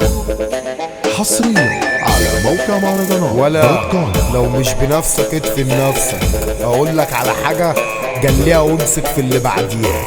حصريا على موقع مهرجانات ولا لو مش بنفسك ادفن نفسك. اقول لك على حاجه جليها وامسك في اللي بعديها.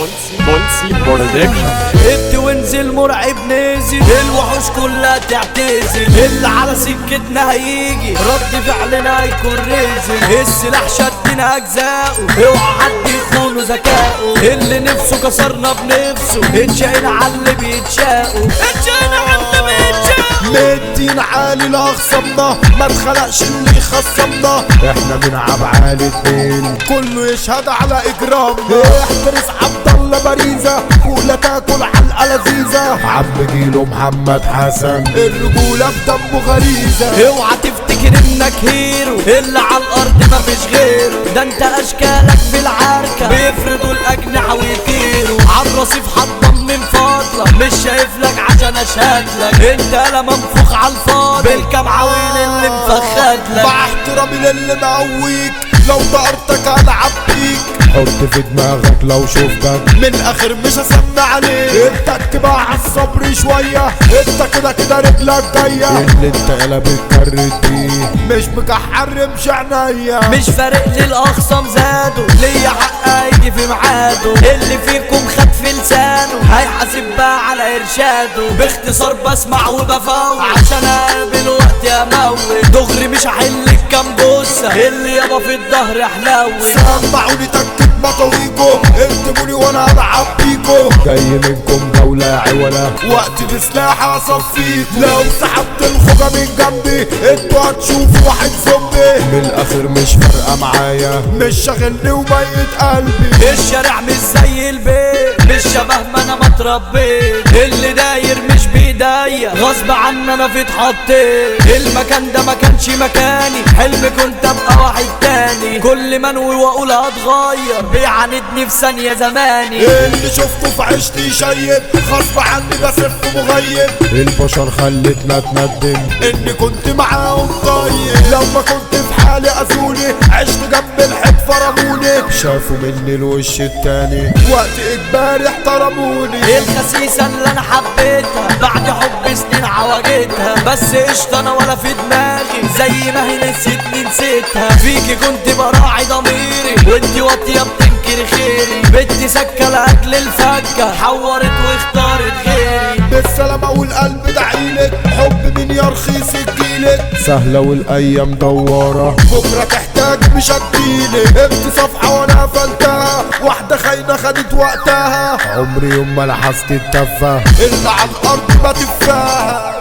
بولسي برودكشن. ابت وانزل مرعب نازل، الوحوش كلها تعتزل، اللي على سكتنا هيجي رد فعلنا هيكون رزل. السلاح شدنا اجزاؤه، اوعى حد يخونه ذكاؤه، اللي نفسه كسرنا بنفسه، اتشقنا على اللي بيتشاقوا، اتشقنا على اللي بيتشاقوا. مدين عالي لأخصمنا، ما اتخلقش اللي يخصمنا، احنا بنلعب عالي اتنين كله يشهد على اجرامنا. احترس عبد الله باريزة ولا تاكل علقة لذيذة. عم جيله محمد حسن الرجولة بدمه غريزة. اوعى تفتكر انك هيرو، اللي على الارض مفيش غيره، ده انت اشكالك في العركة بيفردوا الاجنحة ويطيروا. عالرصيف حطم من فضلك، مش شايف لك عشان اشهد لك، انت لا منفوخ عالفاضي بالكام عويل اللي مفخد لك. مع احترامي للي مقويك، لو طقرتك هلعب بيك. حط في دماغك لو شفتك من الاخر مش هسمع عليك. انت بقى عالصبر شوية، انت كده كده رجلك جاية. اللي انت قلب اتكرت بيه مش مكحر مش عينيا. مش فارق لي الاخصام زادوا، ليا حق هيجي في ميعاده، اللي فيكم خد في لسانه هيحاسب بقى على ارشاده. باختصار بسمع وبفوت عشان اقابل وقت اموت، دغري مش هحل الكام بوسه، اللي يابا في الظهر حلاوه. سمعوني تكت مطويكو، اكتبوني وانا العب بيكو. جاي منكم دولة عولة، وقت بسلاح اصفيكو. لو سحبت الخوجة من جنبي انتوا هتشوفوا واحد زومبي. من الاخر مش فارقة معايا، مش شاغلني وميت قلبي. الشارع مش زي البيت، مش شبه ما انا متربيت، اللي داير مش بايديا، غصب عني انا في اتحطيت. المكان ده ما كانش مكاني، حلمي كنت ابقى واحد تاني، كل ما انوي واقول هتغير بيعاندني في ثانية زماني. اللي شفته في عشتي شيب، غصب عني بسف مغيب. البشر خلتنا اتندم اني كنت معاهم طيب، لما كنت في حالي اذوني، عشت جنب الحب فرموني. شافوا مني الوش التاني، وقت اجباري احترموني. الخسيسة اللي انا حبيتها بعد حب سنين عوجتها، بس قشطة انا ولا في دماغي، زي ما هي نسيتني نسيتها. فيكي كنت براعي ضميري، وانتي واطية بتنكري خيري، بنتي سكة لاجل الفكة، حورت واختارت غيري. بالسلامة والقلب دعيلك، حب من يا رخيص تجيلك. سهلة والايام دوارة، بكرة تحتاج مش هتجيلك. ابت صفحة وانا قفلتها، واحدة خاينة خدت وقتها. عمري يوم ما لحست التفة اللي على الارض ما تفاها.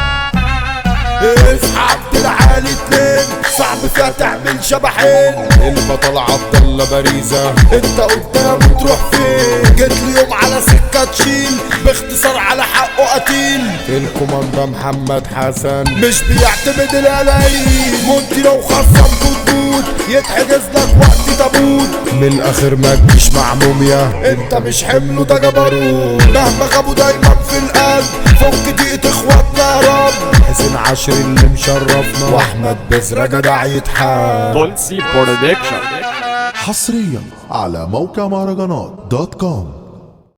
اصحى عبد العالي اتنين، صعب فيها تعمل شبحين. البطل عبد الله باريزة، انت قدامه تروح فين؟ جيت لي يوم على سكة تشيل، باختصار على حقه قتيل. الكوماندا محمد حسن مش بيعتمد القلايل، مونتي لو خصمته تموت، يتحجز لك وقت تابوت. من الاخر ما تجيش مع موميا، انت مش حمله ده جبروت. مهما غابوا دايما في القلب، فك دقيقة اخواتنا يا رب. حسين عاشر اللي مشرفنا، واحمد بزرة جدع يتحاب. بولسي برودكشن. حصريا على موقع مهرجانات دوت كوم.